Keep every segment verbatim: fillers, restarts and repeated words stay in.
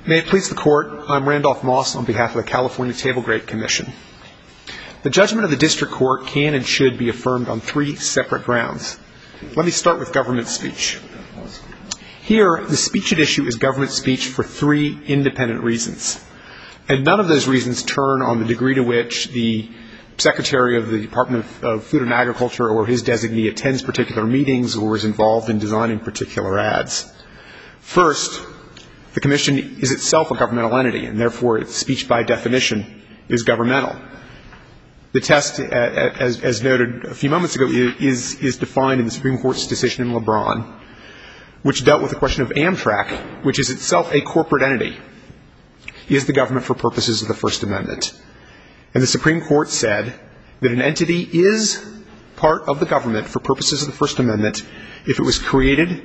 May it please the Court, I'm Randolph Moss on behalf of the California Table Grape Commission. The judgment of the District Court can and should be affirmed on three separate grounds. Let me start with government speech. Here, the speech at issue is government speech for three independent reasons. And none of those reasons turn on the degree to which the Secretary of the Department of, of Food and Agriculture or his designee attends particular meetings or is involved in designing particular ads. First, the Commission is itself a governmental entity, and therefore its speech by definition is governmental. The test, as, as noted a few moments ago, is, is defined in the Supreme Court's decision in LeBron, which dealt with the question of Amtrak, which is itself a corporate entity, is the government for purposes of the First Amendment. And the Supreme Court said that an entity is part of the government for purposes of the First Amendment if it was created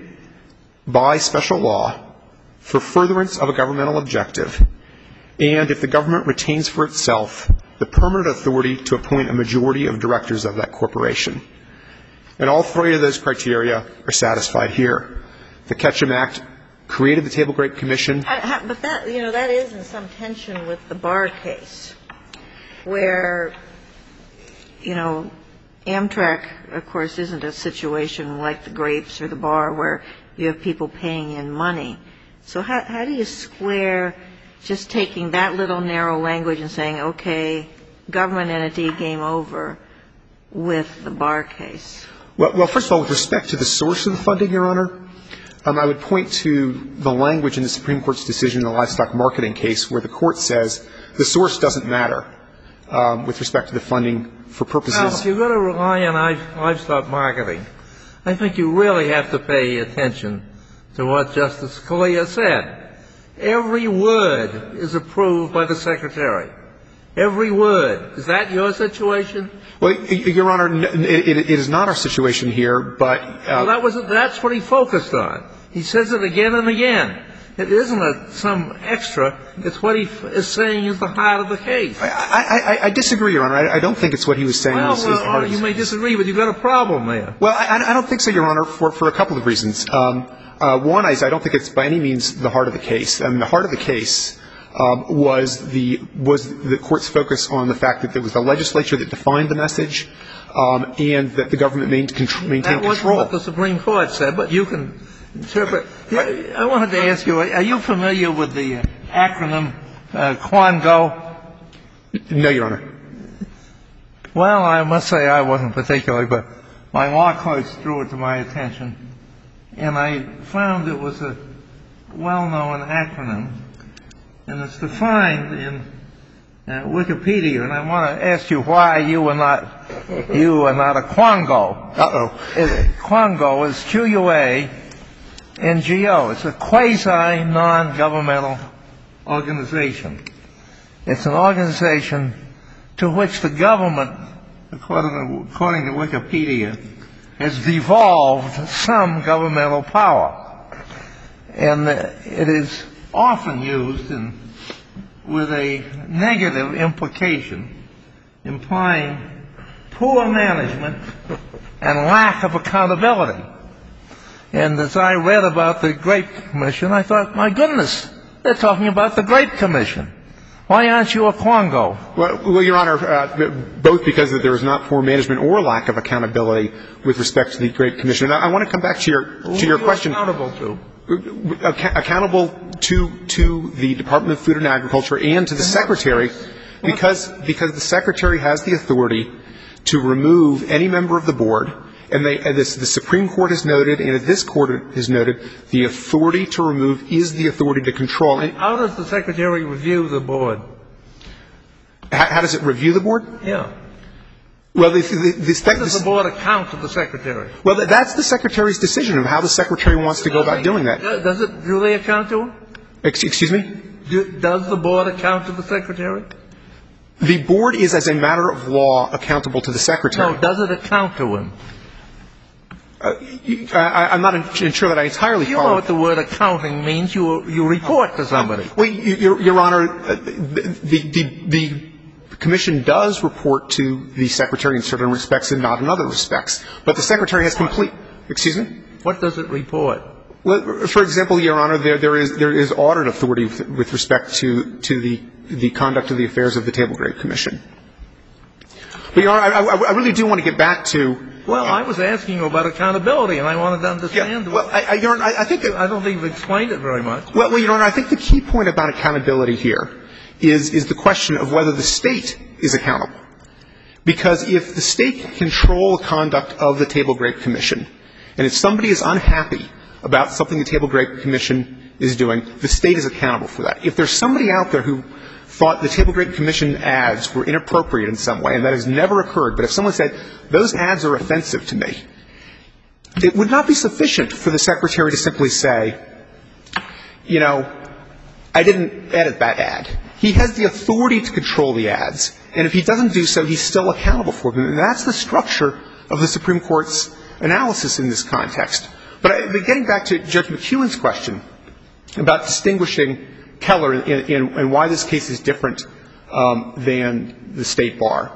by special law for furtherance of a governmental objective, and if the government retains for itself the permanent authority to appoint a majority of directors of that corporation. And all three of those criteria are satisfied here. The Ketchum Act created the Table Grape Commission. But that, you know, that is in some tension with the Barr case, where, you know, Amtrak, of course, isn't a situation like the grapes or the Barr where you have people paying in money. So how, how do you square just taking that little narrow language and saying, okay, government entity, game over, with the Barr case? Well, well, first of all, with respect to the source of the funding, Your Honor, um, I would point to the language in the Supreme Court's decision in the livestock marketing case where the Court says the source doesn't matter um, with respect to the funding for purposes. Well, if you're going to rely on livestock marketing, I think you really have to pay attention to what Justice Scalia said. Every word is approved by the Secretary. Every word. Is that your situation? Well, Your Honor, it, it is not our situation here, but uh, well, that was that's what he focused on. He says it again and again. It isn't a, some extra. It's what he is saying is the heart of the case. I, I, I disagree, Your Honor. I, I don't think it's what he was saying well, was, well, is the heart of the you case. may disagree, but you've got a problem there. Well, I, I don't think so, Your Honor, for, for a couple of reasons. Um, uh, one is I don't think it's by any means the heart of the case. I mean, the heart of the case um, was the was the Court's focus on the fact that it was the legislature that defined the message um, and that the government maintained control. That wasn't what the Supreme Court said, but you can interpret. I wanted to ask you, are you familiar with the acronym uh, Quango? No, Your Honor. Well, I must say I wasn't particularly, but my law clerks drew it to my attention, and I found it was a well-known acronym, and it's defined in uh, Wikipedia, and I want to ask you why you are not you are not a Quango. Uh-oh. Quango is Q U A N G O. It's a quasi-non-governmental organization. It's an organization to which the government, according to, according to Wikipedia, has devolved some governmental power. And it is often used in, with a negative implication, implying poor management and lack of accountability. And as I read about the Grape Commission, I thought, my goodness, they're talking about the Grape Commission. Why aren't you a Quango? Well, well Your Honor, uh, both because there is not poor management or lack of accountability with respect to the Grape Commission. I, I want to come back to your to your question. Who are you accountable to? Ac- accountable to to the Department of Food and Agriculture and to the Secretary, because because the Secretary has the authority to remove any member of the board. And, they, and this, the Supreme Court has noted, and this Court has noted, the authority to remove is the authority to control. And how does the Secretary review the board? How, how does it review the board? Yeah. Well, the, the, the, how does the board account to the Secretary? Well, that's the Secretary's decision of how the Secretary wants to go about doing that. Does it? Do they account to him? Excuse me? Do, does the board account to the Secretary? The board is, as a matter of law, accountable to the Secretary. No, does it account to him? Uh, I, I'm not sure that I entirely follow. You know what the word accounting means. You you report to somebody. Well, Your, Your Honor, the, the, the Commission does report to the Secretary in certain respects and not in other respects. But the Secretary has complete – excuse me? What does it report? Well, for example, Your Honor, there, there is there is audit authority with, with respect to to the the conduct of the affairs of the Table Grape Commission. But Your Honor, I, I, I really do want to get back to. Well, I was asking you about accountability, and I wanted to understand. Yeah, well, I, I, Your Honor, I, I think that, I don't think you've explained it very much. Well, well, Your Honor, I think the key point about accountability here is is the question of whether the state is accountable. Because if the state can control the conduct of the Table Grape Commission, and if somebody is unhappy about something the Table Grape Commission is doing, the state is accountable for that. If there's somebody out there who thought the Table Grape Commission ads were inappropriate in some way, and that has never occurred, but if someone said, those ads are offensive to me, it would not be sufficient for the Secretary to simply say, you know, I didn't edit that ad. He has the authority to control the ads, and if he doesn't do so, he's still accountable for them. And that's the structure of the Supreme Court's analysis in this context. But, I, but getting back to Judge McEwen's question about distinguishing Keller in, in, and why this case is different um, than the State Bar.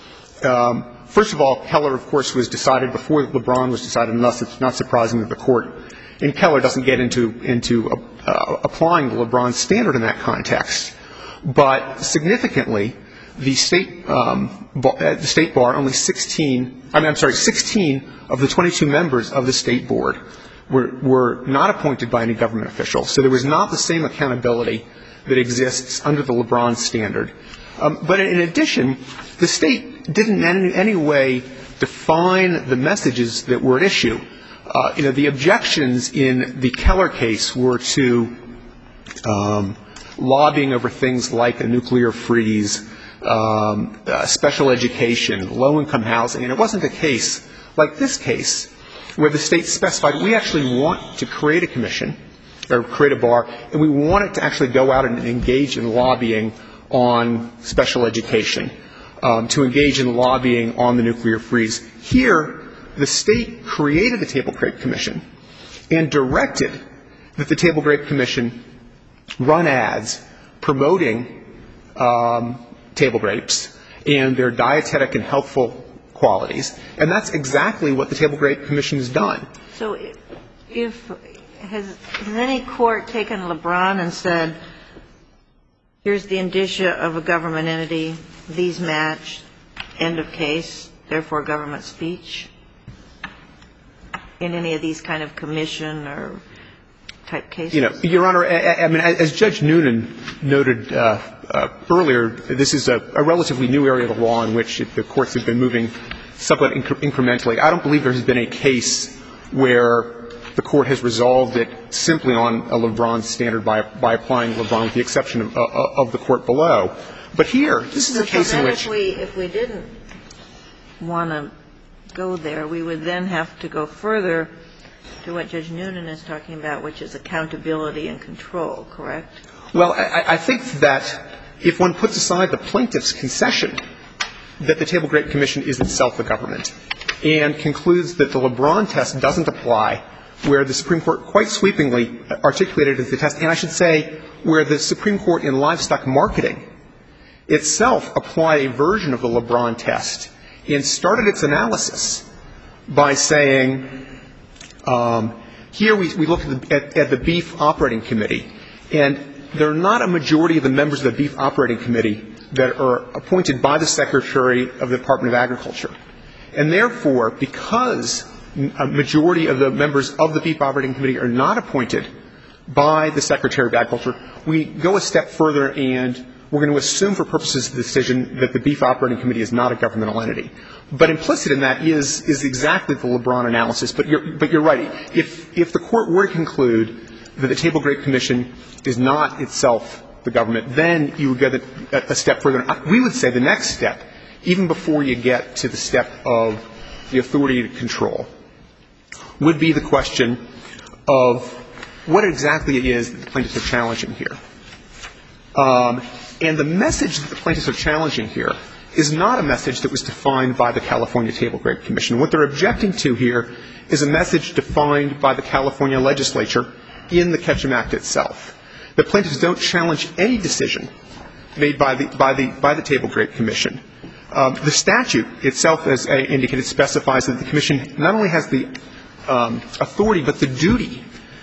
Um, first of all, Keller, of course, was decided before LeBron was decided, and thus it's not surprising that the Court in Keller doesn't get into, into uh, uh, applying the LeBron standard in that context. But significantly, the State, um, bar, uh, the State Bar, only sixteen, I mean, I'm sorry, sixteen of the twenty-two members of the State Board were, were not appointed by any government official. So there was not the same accountability that exists under the LeBron standard. Um, but in addition, the State didn't in any, any way define the messages that were at issue. Uh, you know, the objections in the Keller case were to um, lobbying over things like a nuclear freeze, um, uh, special education, low-income housing. And it wasn't a case like this case where the State specified we actually want to create a commission or create a bar, and we want it to actually go out and engage in lobbying on special education, um, to engage in lobbying on the nuclear freeze. Here, the State created the Table Grape Commission and directed that the Table Grape Commission run ads promoting um, table grapes and their dietetic and healthful qualities. And that's exactly what the Table Grape Commission has done. So if, if has, has any court taken LeBron and said, here's the indicia of a government entity, these match, end of case, therefore government speech, in any of these kind of commission or type cases? You know, Your Honor, I, I mean, as Judge Noonan noted uh, uh, earlier, this is a, a relatively new area of the law in which the courts have been moving somewhat incre- incrementally. I don't believe there has been a case where the court has resolved it simply on a LeBron standard by, by applying LeBron, with the exception of, uh, of the court below. But here, this is a case so in then which if we, if we didn't want to go there, we would then have to go further to what Judge Noonan is talking about, which is accountability and control, correct? Well, I, I think that if one puts aside the plaintiff's concession that the Table Grape Commission is itself the government and concludes that the LeBron test doesn't apply, where the Supreme Court quite sweepingly articulated as the test, and I should say where the Supreme Court in livestock marketing itself applied a version of the LeBron test and started its analysis by saying, um, here we, we look at the, at, at the Beef Operating Committee, and there are not a majority of the members of the Beef Operating Committee that are appointed by the Secretary of the Department of Agriculture. And therefore, because a majority of the members of the Beef Operating Committee are not appointed by the Secretary of Agriculture, we go a step further and we're going to assume for purposes of the decision that the Beef Operating Committee is not a governmental entity. But implicit in that is, is exactly the LeBron analysis. But you're, but you're right. If, if the Court were to conclude that the Table Grape Commission is not itself the government, then you would go a, a step further. We would say the next step, even before you get to the step of the authority to control, would be the question of what exactly it is that the plaintiffs are challenging here. Um, and the message that the plaintiffs are challenging here is not a message that was defined by the California Table Grape Commission. What they're objecting to here is a message defined by the California legislature in the Ketchum Act itself. The plaintiffs don't challenge any decision made by the, by the, by the Table Grape Commission. Um, the statute itself, as I indicated, specifies that the Commission not only has the um, authority but the duty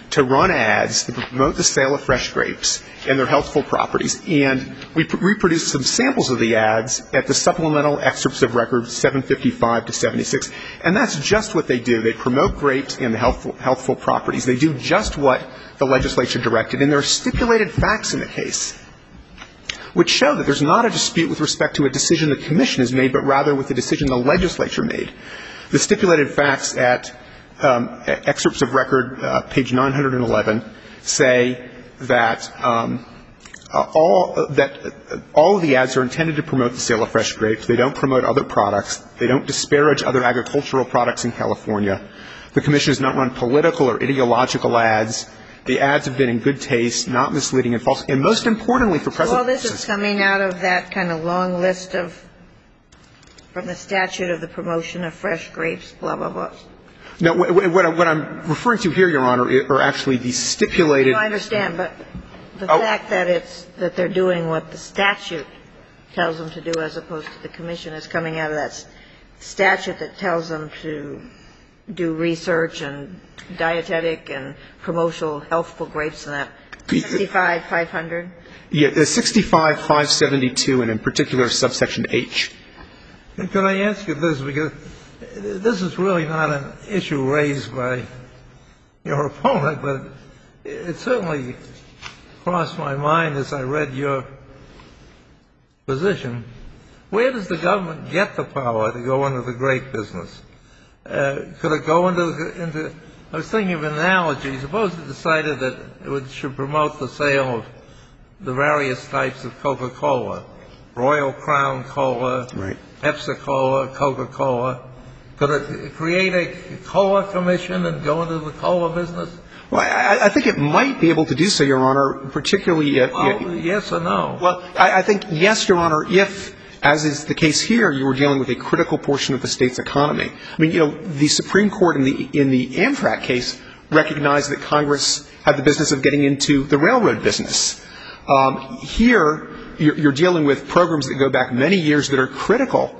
to run ads to promote the sale of fresh grapes and their healthful properties. And we pr- reproduced some samples of the ads at the supplemental excerpts of record seven fifty-five to seventy-six. And that's just what they do. They promote grapes and the healthful, healthful properties. They do just what the legislature directed. And there are stipulated facts in the case which show that there's not a dispute with respect to a decision the commission has made, but rather with the decision the legislature made. The stipulated facts at um, excerpts of record, uh, page nine hundred eleven, say that um, uh, all that uh, all of the ads are intended to promote the sale of fresh grapes. They don't promote other products. They don't disparage other agricultural products in California. The commission has not run political or ideological ads. The ads have been in good taste, not misleading and false. And most importantly for President... Well, this is coming out of that kind of long list of, from the statute of the promotion of fresh grapes, blah, blah, blah. No, what I'm referring to here, Your Honor, are actually the stipulated... I understand, but the oh. fact that it's, that they're doing what the statute tells them to do as opposed to the commission is coming out of that statute that tells them to do research and dietetic and promotional healthful grapes and that. sixty-five five hundred? Yeah, the sixty-five five seventy-two, and in particular subsection H. Could I ask you this? Because this is really not an issue raised by your opponent, but it certainly crossed my mind as I read your position. Where does the government get the power to go into the grape business? Uh, could it go into, the, into, I was thinking of an analogy. Suppose it decided that it would, should promote the sale of the various types of Coca-Cola, Royal Crown Cola, right. Pepsi-Cola, Coca-Cola. Could it create a cola commission and go into the cola business? Well, I, I think it might be able to do so, Your Honor, particularly... Uh, oh, yes or no? Well, I, I think yes, Your Honor, if... as is the case here, you were dealing with a critical portion of the state's economy. I mean, you know, the Supreme Court in the in the Amtrak case recognized that Congress had the business of getting into the railroad business. Um, here, you're, you're dealing with programs that go back many years that are critical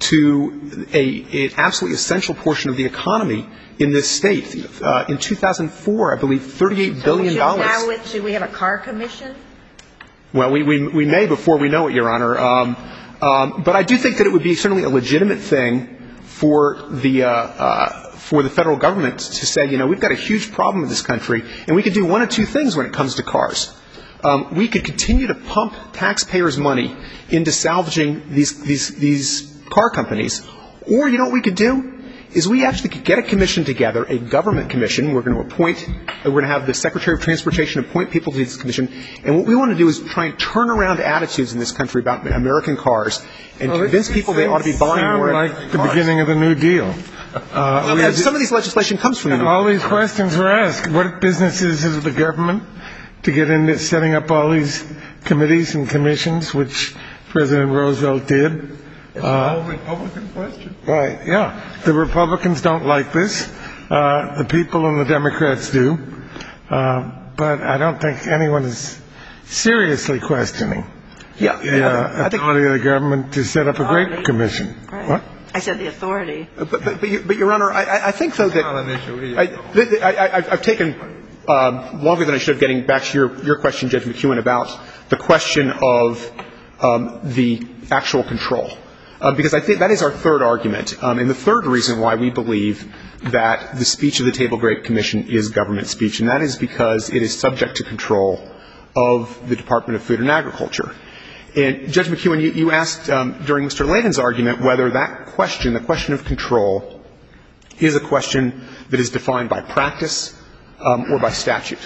to a, an absolutely essential portion of the economy in this state. Uh, in two thousand four, I believe, thirty-eight billion dollars. So should, now, should we have a car commission? Well, we, we, we may before we know it, Your Honor. Um, Um, but I do think that it would be certainly a legitimate thing for the uh, uh, for the federal government to say, you know, we've got a huge problem in this country, and we could do one of two things when it comes to cars. Um, we could continue to pump taxpayers' money into salvaging these these these car companies, or you know what we could do is we actually could get a commission together, a government commission. We're going to appoint, we're going to have the Secretary of Transportation appoint people to this commission. And what we want to do is try and turn around attitudes in this country about American cars and well, convince people they ought to be buying more like cars. The beginning of the New Deal. Uh, well, some of these legislation comes from the New Deal. All these questions were asked. What businesses is the government to get into setting up all these committees and commissions, which President Roosevelt did? It's uh, a Republican question. Right, yeah. The Republicans don't like this. Uh, the people and the Democrats do. Uh, but I don't think anyone is seriously questioning yeah, the uh, I think, authority of the government to set up a grape commission. Right. What? I said the authority. But, but, but, your, but Your Honor, I, I think, though, that not an issue I, I, I, I've taken uh, longer than I should have getting back to your, your question, Judge McEwen, about the question of um, the actual control. Uh, because I think that is our third argument, um, and the third reason why we believe that the speech of the Table Grape Commission is government speech, and that is because it is subject to control of the Department of Food and Agriculture. And Judge McEwen, you, you asked um, during Mister Layden's argument whether that question, the question of control, is a question that is defined by practice um, or by statute.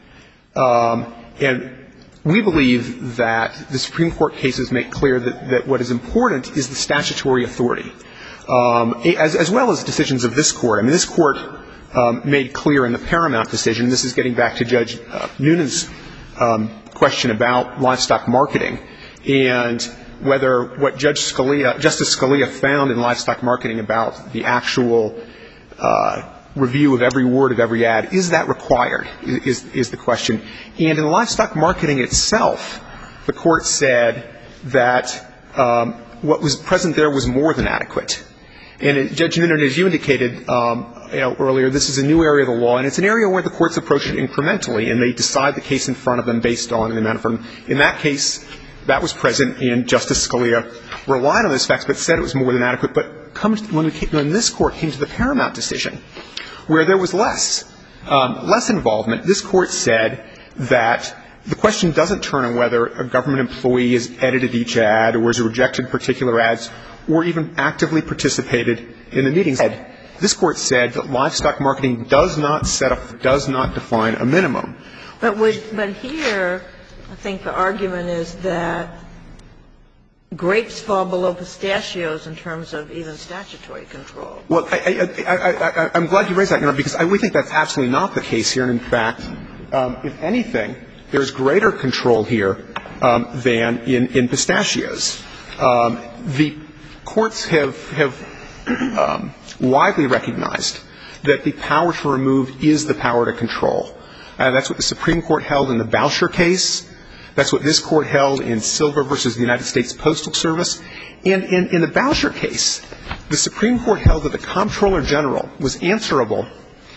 Um, and we believe that the Supreme Court cases make clear that, that what is important is the statutory authority, um, as, as well as decisions of this Court. I mean, this Court um, made clear in the Paramount decision, this is getting back to Judge uh, Noonan's um, question about livestock marketing, and whether what Judge Scalia, Justice Scalia found in livestock marketing about the actual uh review of every word of every ad, is that required, is, is the question. And in livestock marketing itself, the Court said that um, what was present there was more than adequate. And it, Judge Noonan, as you indicated, um, you know, earlier, this is a new area of the law, and it's an area where the courts approach it incrementally, and they decide the case in front of them based on the amount of them. In that case, that was present, and Justice Scalia relied on those facts, but said it was more than adequate. But comes when, we came, when this court came to the Paramount decision, where there was less, um, less involvement, this court said that the question doesn't turn on whether a government employee has edited each ad or has rejected particular ads or even actively participated in the meetings. This court said that livestock marketing does not set up, does not define a minimum. But would, but here, I think the argument is that grapes fall below pistachios in terms of even statutory control. Well, I, I, I, I, I'm glad you raised that, Your Honor, because I, we think that's absolutely not the case here. And in fact, um, if anything, there's greater control here um, than in, in pistachios. Um, the courts have, have um, widely recognized that the power to remove is the power to control. Uh, that's what the Supreme Court held in the Boucher case. That's what this court held in Silver versus the United States Postal Service. And in, in the Boucher case, the Supreme Court held that the Comptroller General was answerable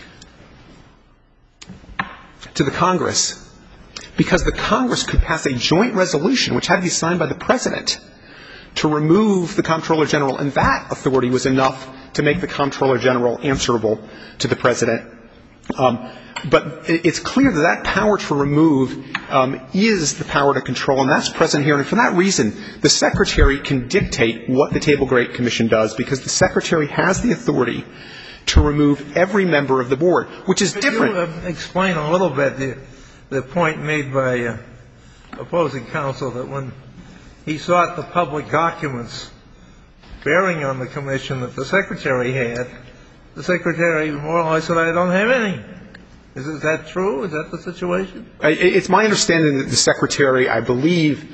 to the Congress because the Congress could pass a joint resolution, which had to be signed by the President, to remove the Comptroller General, and that authority was enough to make the Comptroller General answerable to the President. Um, but it's clear that that power to remove um, is the power to control, and that's present here. And for that reason, the Secretary can dictate what the Table Grape Commission does, because the Secretary has the authority to remove every member of the board, which is different. Could you uh, explain a little bit the, the point made by uh, opposing counsel that when he sought the public documents bearing on the commission that the Secretary had, the Secretary more or less said, I don't have any. Is, is that true? Is that the situation? It's my understanding that the Secretary, I believe,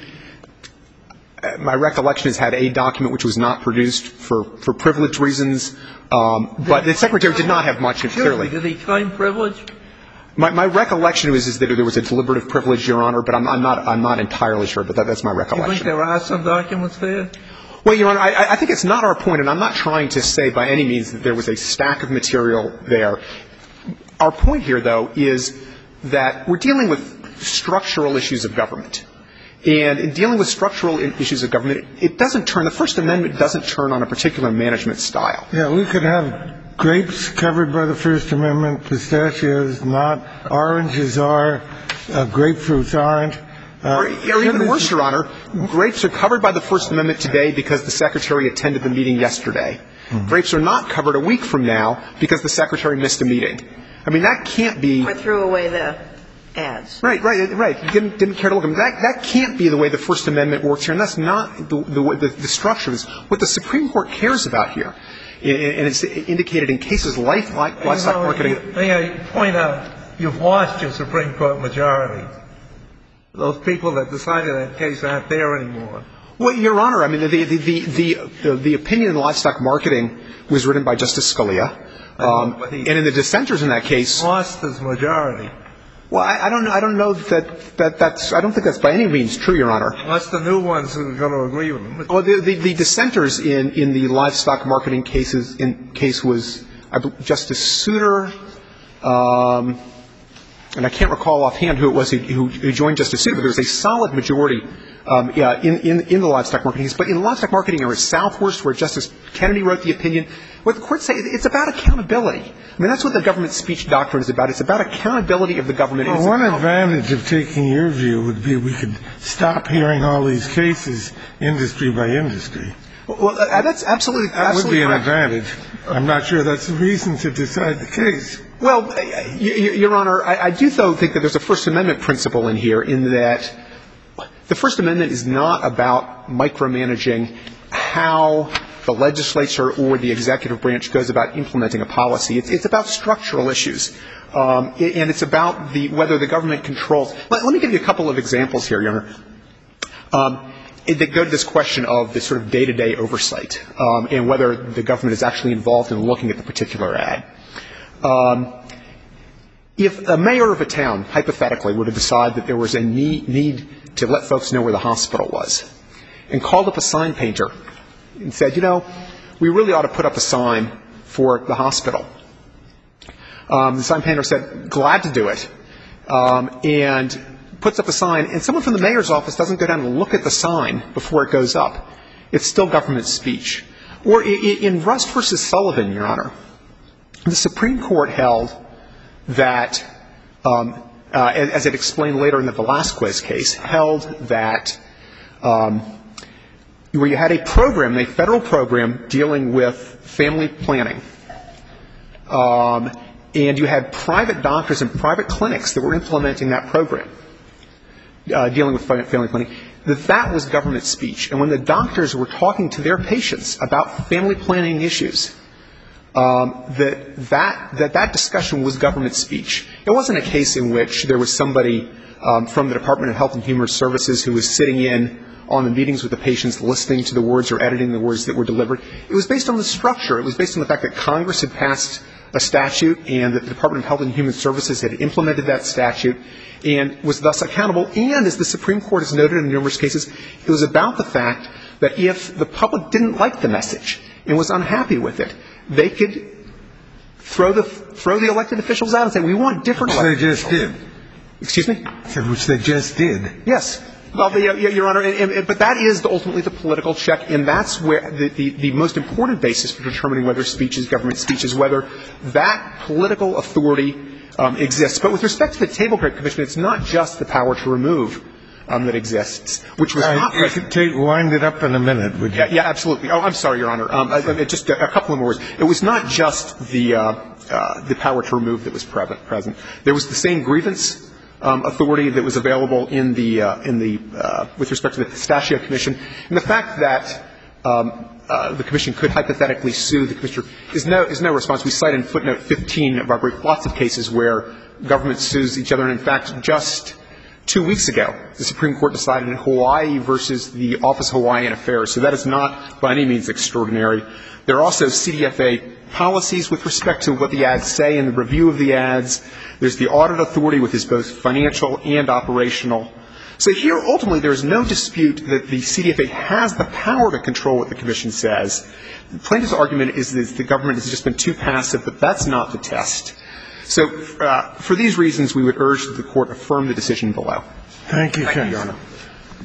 my recollection has had a document which was not produced for, for privilege reasons, um, but the Secretary did not have much, clearly. Did he claim privilege? My, my recollection is, is that there was a deliberative privilege, Your Honor, but I'm, I'm, not, I'm not entirely sure, but that, that's my recollection. Do you think there are some documents there? Well, Your Honor, I, I think it's not our point, and I'm not trying to say by any means that there was a stack of material there. Our point here, though, is that we're dealing with structural issues of government. And in dealing with structural issues of government, it doesn't turn, the First Amendment doesn't turn on a particular management style. Yeah, we could have grapes covered by the First Amendment, pistachios not, oranges are, uh, grapefruits aren't. Uh, or, or even worse, Your Honor, grapes are covered by the First Amendment today because the Secretary attended the meeting yesterday. Mm-hmm. Grapes are not covered a week from now because the Secretary missed a meeting. I mean, that can't be. Or threw away the ads. Right, right, right. Didn't, didn't care to look at them. That, that can't be the way the First Amendment works here, and that's not the, the, the, the structure. It's what the Supreme Court cares about here. And it's indicated in cases like, like livestock marketing. May I point out, you've lost your Supreme Court majority. Those people that decided that case aren't there anymore. Well, Your Honor, I mean, the, the, the, the, the opinion in livestock marketing was written by Justice Scalia. Um, and in the dissenters in that case. Lost his majority. Well, I, I don't know. I don't know that, that that's. I don't think that's by any means true, Your Honor. Unless the new ones are going to agree with him. Well, the, the, the dissenters in, in the livestock marketing cases in case was I believe, Justice Souter, um, and I can't recall offhand who it was who, who, who joined Justice Souter, but there was a solid majority um, yeah, in, in, in the livestock marketing case. But in livestock marketing, there was Southworth, where Justice Kennedy wrote the opinion. What the courts say, it's about accountability. I mean, that's what the government speech doctrine is about. It's about accountability of the government. Well, one advantage of taking your view would be we could stop hearing all these cases industry by industry. Well, uh, that's absolutely, that absolutely would be correct. an advantage. I'm not sure that's the reason to decide the case. Well, uh, Your Honor, I, I do, though, think that there's a First Amendment principle in here in that the First Amendment is not about micromanaging how the legislature or the executive branch goes about implementing a policy. It's, it's about structural issues, um, and it's about the, whether the government controls. Let, let me give you a couple of examples here, Your Honor, um, that go to this question of this sort of day-to-day oversight um, and whether the government is actually involved in looking at the particular ad. Um, if a mayor of a town, hypothetically, were to decide that there was a need, need to let folks know where the hospital was and called up a sign painter and said, you know, we really ought to put up a sign for the hospital. Um, the sign painter said, glad to do it, um, and puts up a sign, and someone from the mayor's office doesn't go down and look at the sign before it goes up. It's still government speech. Or in Rust versus Sullivan, Your Honor, the Supreme Court held that, um, uh, as it explained later in the Velazquez case, held that um, where you had a program, a federal program dealing with family planning, um, and you had private doctors and private clinics that were implementing that program, uh, dealing with family planning, that that was government speech. And when the doctors were talking to their patients about family planning issues, um, that, that that that discussion was government speech. It wasn't a case in which there was somebody um, from the Department of Health and Human Services who was sitting in on the meetings with the patients, listening to the words or editing the words that were delivered. It was based on the structure. It was based on the fact that Congress had passed a statute and that the Department of Health and Human Services had implemented that statute and was thus accountable. And as the Supreme Court has noted in numerous cases, it was about the fact that if the public didn't like the message and was unhappy with it, they could throw the throw the elected officials out and say, we want different elected officials. Which they just did. Excuse me? Said which they just did. Yes. Well, the, uh, Your Honor, and, and, but that is the, ultimately the political check, and that's where the, the, the most important basis for determining whether speech is government speech is whether that political authority um, exists. But with respect to the Table Grape Commission, it's not just the power to remove um, that exists, which was All not right, you could take, wind it up in a minute, would you? Yeah, yeah, absolutely. Oh, I'm sorry, Your Honor. Um, I, I, just a, a couple of more words. It was not just the uh, uh, the power to remove that was present. There was the same grievance Um, authority that was available in the uh, in the uh, with respect to the Pistachio Commission, and the fact that um, uh, the Commission could hypothetically sue the Commissioner is no is no response. We cite in footnote fifteen of our brief lots of cases where government sues each other, and in fact, just two weeks ago, the Supreme Court decided in Hawaii versus the Office of Hawaiian Affairs. So that is not by any means extraordinary. There are also C D F A policies with respect to what the ads say and the review of the ads. There's the audit authority, which is both financial and operational. So here, ultimately, there is no dispute that the C D F A has the power to control what the Commission says. The plaintiff's argument is that the government has just been too passive, but that's not the test. So uh, for these reasons, we would urge that the Court affirm the decision below. Thank you, Thank you, Your Honor. Honor.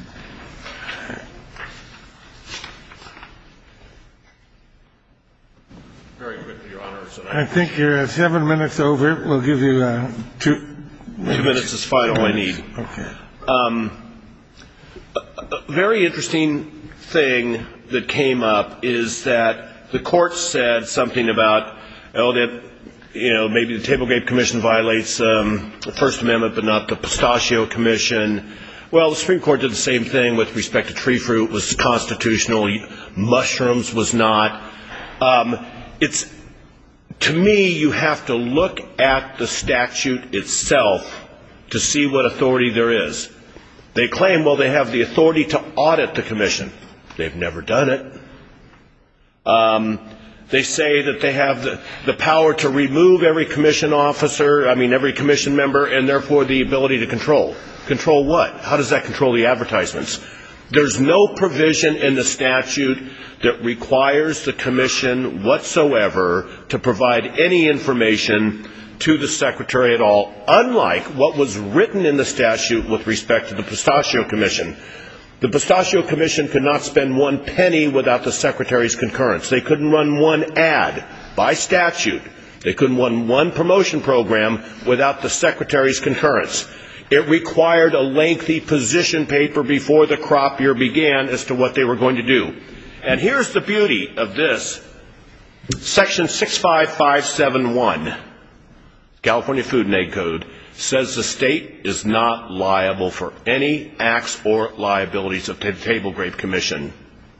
Very quickly, Your Honor. I think you're seven minutes over. We'll give you uh, two minutes. Two minutes is fine, all I need. Okay. Um, a, a very interesting thing that came up is that the court said something about, oh, that, you know, maybe the Table Grape Commission violates um, the First Amendment, but not the Pistachio Commission. Well, the Supreme Court did the same thing with respect to tree fruit, was constitutional, mushrooms was not. Um, it's, to me, you have to look at the statute itself to see what authority there is. They claim, well, they have the authority to audit the commission. They've never done it. Um, they say that they have the, the power to remove every commission officer, I mean, every commission member, and therefore the ability to control. Control what? How does that control the advertisements? There's no provision in the statute that requires the commission whatsoever to provide any information to the secretary at all, unlike what was written in the statute with respect to the Pistachio Commission. The Pistachio Commission could not spend one penny without the secretary's concurrence. They couldn't run one ad by statute. They couldn't run one promotion program without the secretary's concurrence. It required a lengthy position paper before the crop year began as to what they were going to do. And here's the beauty of this. Section six five five seven one, California Food and Ag Code, says the state is not liable for any acts or liabilities of the Table Grape Commission.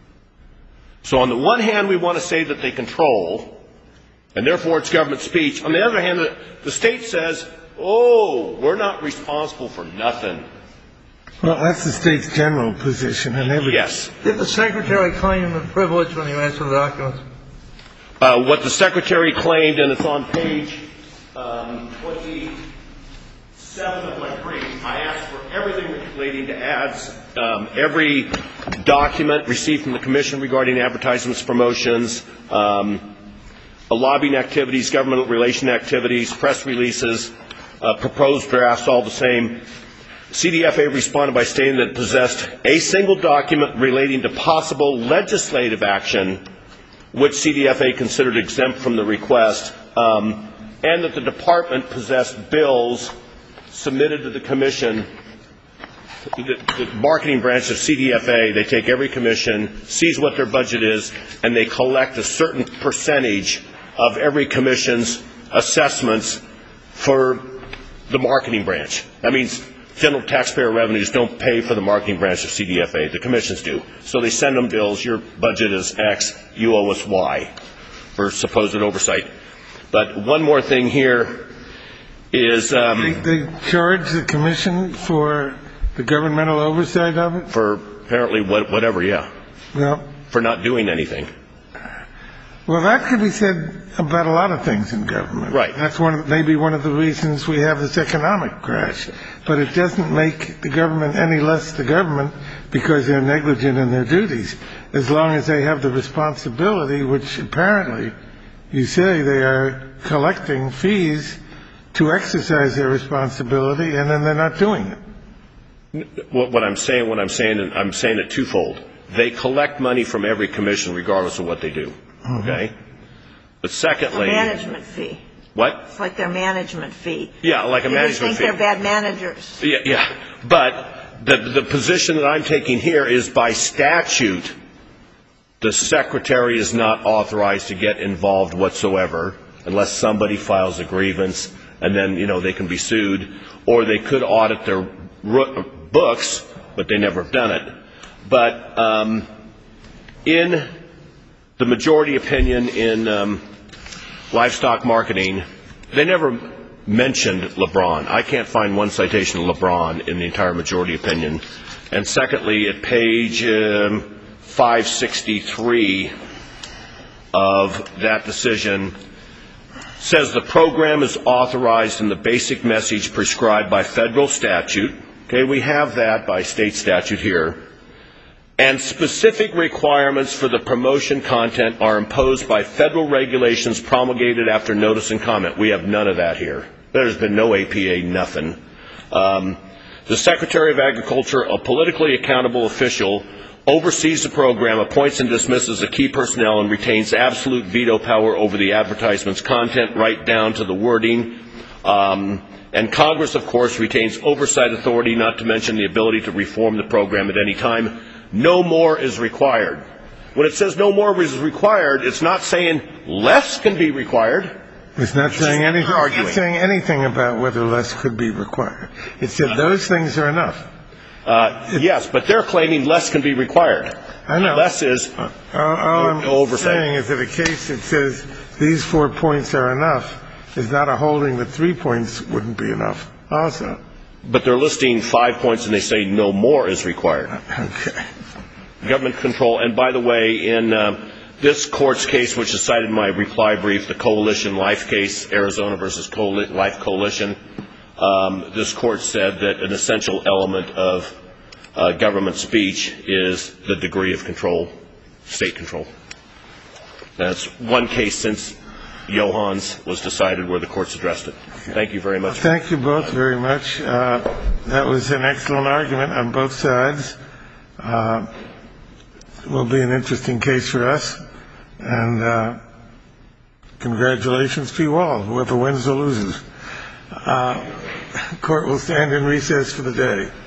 So on the one hand, we want to say that they control, and therefore it's government speech. On the other hand, the, the state says, oh, we're not responsible for nothing. Well, that's the state's general position. And every Yes. Did the secretary claim the privilege when he answered the documents? Uh, what the secretary claimed, and it's on page um, twenty-seven of my brief, I asked for everything relating to ads, um, every document received from the commission regarding advertisements, promotions, um, lobbying activities, government relation activities, press releases, uh, proposed drafts, all the same. C D F A responded by stating that it possessed a single document relating to possible legislative action, which C D F A considered exempt from the request, um, and that the department possessed bills submitted to the commission. The, the marketing branch of C D F A, they take every commission, sees what their budget is, and they collect a certain percentage of every commission's assessments for the marketing branch. That means general taxpayer revenues don't pay for the marketing branch of C D F A. The commissions do. So they send them bills. Your budget is X. You owe us Y for supposed oversight. But one more thing here is... Um, they, they charge the commission for the governmental oversight of it? For apparently what, whatever, yeah. Well, for not doing anything. Well, that could be said about a lot of things in government. Right. That's one of, maybe one of the reasons we have this economic crash. But it doesn't make the government any less the government because they're negligent in their duties, as long as they have the responsibility, which apparently you say they are collecting fees to exercise their responsibility, and then they're not doing it. What I'm saying, what I'm saying, I'm saying it twofold. They collect money from every commission regardless of what they do. Okay? But secondly... A management fee. What? It's like their management fee. Yeah, like a you management fee. think they're bad managers. Yeah, yeah. But the, the position that I'm taking here is by statute, the secretary is not authorized to get involved whatsoever unless somebody files a grievance, and then, you know, they can be sued, or they could audit their books, but they never have done it. But um, in the majority opinion in um, livestock marketing, they never mentioned LeBron. I can't find one citation of LeBron in the entire majority opinion. And secondly, at page um, five sixty-three of that decision, says the program is authorized in the basic message prescribed by federal statute. Okay, we have that by state statute here. And specific requirements for the promotion content are imposed by federal regulations promulgated after notice and comment. We have none of that here. There's been no A P A, nothing. Um, the Secretary of Agriculture, a politically accountable official, oversees the program, appoints and dismisses the key personnel, and retains absolute veto power over the advertisement's content right down to the wording. Um, and Congress, of course, retains oversight authority, not to mention the ability to reform the program at any time. No more is required. When it says no more is required, it's not saying less can be required. It's not saying anything, it's not saying anything about whether less could be required. It said those things are enough. Uh, yes, but they're claiming less can be required. I know. Less is all, all I'm oversight. saying is that a case that says these four points are enough is not a holding that three points wouldn't be enough also. But they're listing five points and they say no more is required. Okay. Government control. And by the way, in uh, this court's case, which is cited in my reply brief, the Coalition Life case, Arizona versus Coali- Life Coalition, um, this court said that an essential element of uh, government speech is the degree of control, state control. That's one case since Johans was decided where the courts addressed it. Thank you very much. Thank you both very much. Uh, that was an excellent argument on both sides. Uh, it will be an interesting case for us. And uh, congratulations to you all, whoever wins or loses. Uh, court will stand in recess for the day.